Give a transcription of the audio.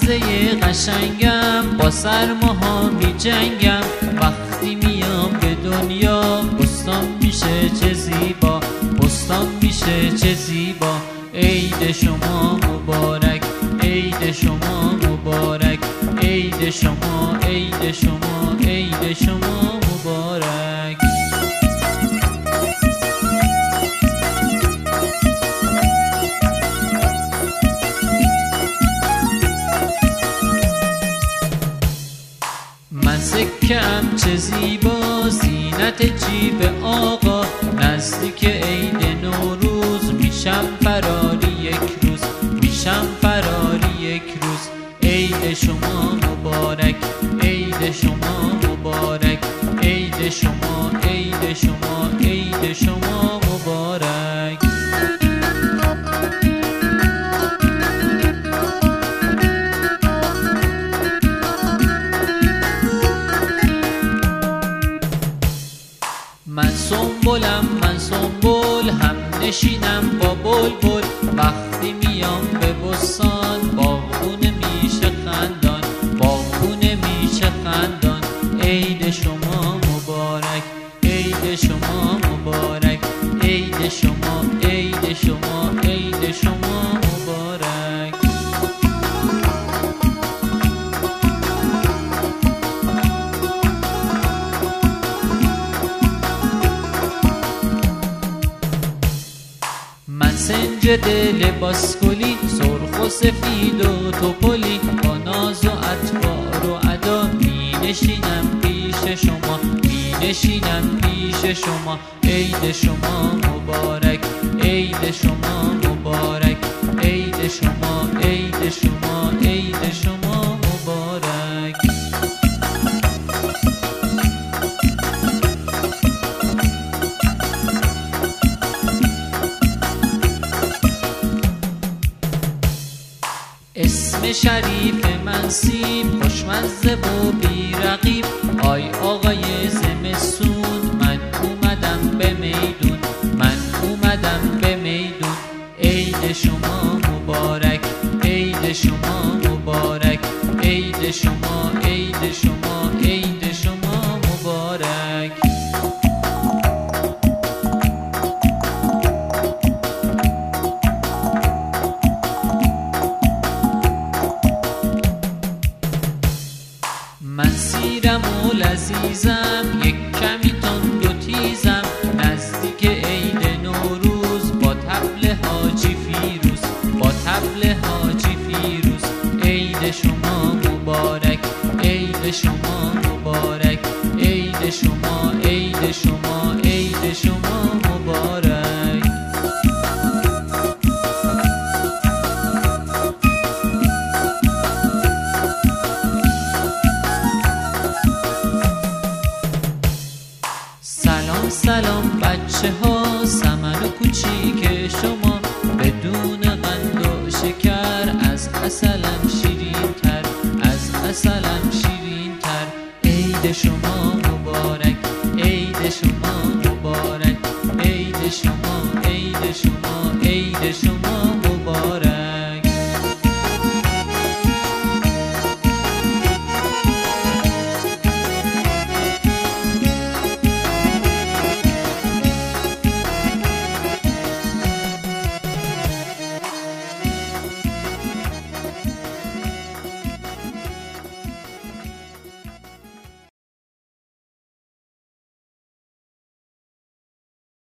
مزه قشنگم، با سرماها می جنگم. وقتی میام به دنیا بستان میشه چه زیبا، بستان میشه چه زیبا. عید شما مبارک، عید شما مبارک، عید شما، عید شما، عید شما مبارک. من سکه‌ام چه زیبا، زینت جیب آقا. نزدیک عید نوروز میشم فراری یک روز، میشم فراری یک روز. عید شما مبارک، عید شما مبارک، عید شما، عید شما، عید شما مبارک. من سنبلم، من سنبل، هم نشینم با بلبل. وقتی میام به بستان باغبونه میشه خندان، باغبونه میشه خندان. عید شما مبارک، عید شما مبارک، عید شما، عید شما، عید شما مبارک. من سنج دل باسکلی، سرخ و سفید و توپلی. با ناز و اطوار و ادا می نشینم پیش شما، می نشینم پیش شما. عید شما مبارک، عید شما مبارک، عید شما، عید شما، عید شما مبارک. اسم شریف منصیب، خوشمزه و بیرقیب. آی آقای زمستون، من اومدم به میدون، من اومدم به میدون. عید شما مبارک، عید شما مبارک، عید شما، عید شما، عید شما مبارک. من سیرم و لذیذم، یک کمی تند و تیزم. نزدیک عید نوروز با طبل حاجی فیروز، با طبل حاجی فیروز. عید شما مبارک، عید شما مبارک، عید شما، عید شما، عید شما مبارک. سلام سلام بچه ها، سمن و کوچیک شما. بدون قند و شکر، از عسلم شیرین تر، از عسلم شیرین تر. عید شما